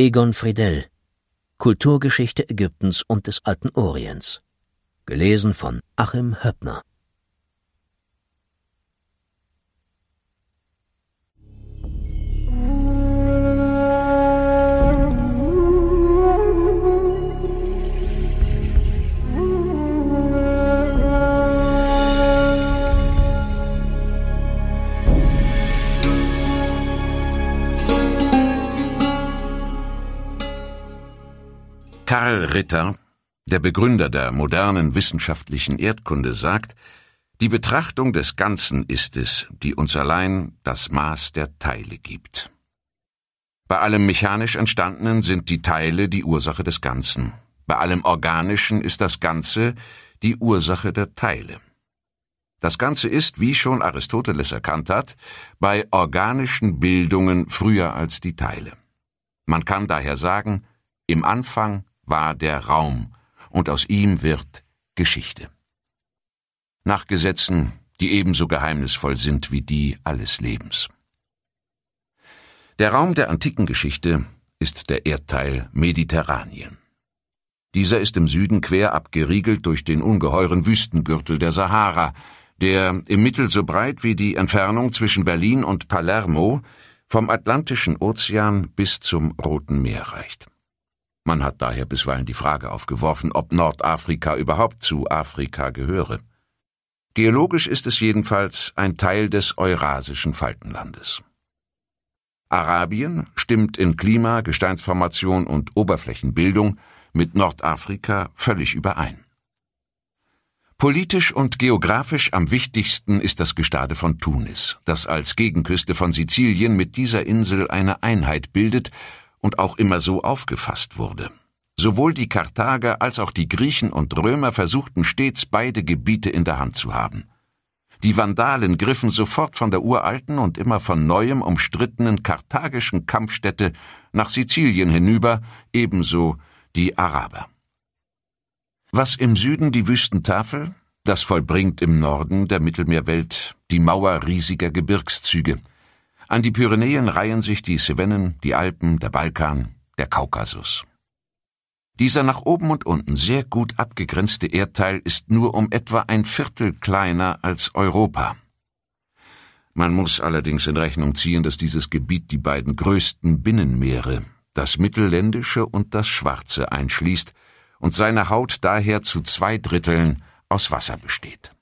Egon Friedell, Kulturgeschichte Ägyptens und des Alten Orients. Gelesen von Achim Höppner. Karl Ritter, der Begründer der modernen wissenschaftlichen Erdkunde, sagt, die Betrachtung des Ganzen ist es, die uns allein das Maß der Teile gibt. Bei allem mechanisch Entstandenen sind die Teile die Ursache des Ganzen. Bei allem Organischen ist das Ganze die Ursache der Teile. Das Ganze ist, wie schon Aristoteles erkannt hat, bei organischen Bildungen früher als die Teile. Man kann daher sagen, im Anfang war der Raum, und aus ihm wird Geschichte. Nach Gesetzen, die ebenso geheimnisvoll sind wie die alles Lebens. Der Raum der antiken Geschichte ist der Erdteil Mediterranien. Dieser ist im Süden quer abgeriegelt durch den ungeheuren Wüstengürtel der Sahara, der im Mittel so breit wie die Entfernung zwischen Berlin und Palermo vom Atlantischen Ozean bis zum Roten Meer reicht. Man hat daher bisweilen die Frage aufgeworfen, ob Nordafrika überhaupt zu Afrika gehöre. Geologisch ist es jedenfalls ein Teil des Eurasischen Faltenlandes. Arabien stimmt in Klima, Gesteinsformation und Oberflächenbildung mit Nordafrika völlig überein. Politisch und geografisch am wichtigsten ist das Gestade von Tunis, das als Gegenküste von Sizilien mit dieser Insel eine Einheit bildet und auch immer so aufgefasst wurde. Sowohl die Karthager als auch die Griechen und Römer versuchten stets, beide Gebiete in der Hand zu haben. Die Vandalen griffen sofort von der uralten und immer von neuem umstrittenen karthagischen Kampfstätte nach Sizilien hinüber, ebenso die Araber. Was im Süden die Wüstentafel, das vollbringt im Norden der Mittelmeerwelt die Mauer riesiger Gebirgszüge. An die Pyrenäen reihen sich die Cevennen, die Alpen, der Balkan, der Kaukasus. Dieser nach oben und unten sehr gut abgegrenzte Erdteil ist nur um etwa ein Viertel kleiner als Europa. Man muss allerdings in Rechnung ziehen, dass dieses Gebiet die beiden größten Binnenmeere, das Mittelländische und das Schwarze, einschließt und seine Haut daher zu 2/3 aus Wasser besteht.